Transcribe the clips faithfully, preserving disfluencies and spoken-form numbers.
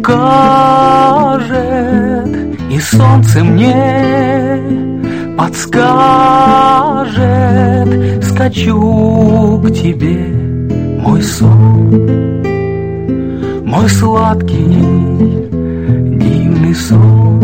укажет, и солнце мне подскажет. Скачу к тебе, мой сон, мой сладкий дивный сон.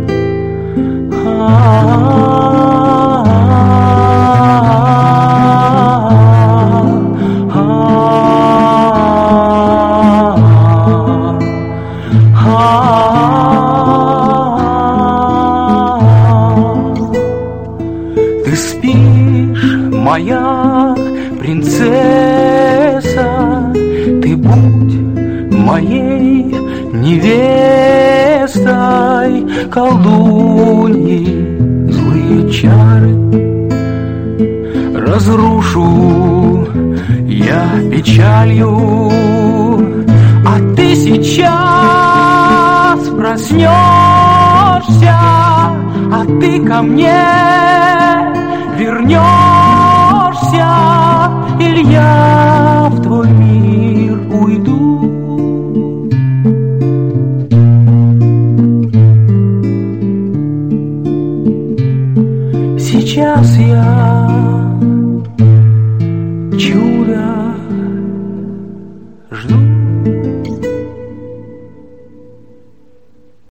Ты спишь, моя принцесса, ты будь моей невестой, колдуньи злые чары разрушу я печалью. А ты сейчас проснешься, а ты ко мне вернешься, или я в твой мир уйду. Сейчас я чувствую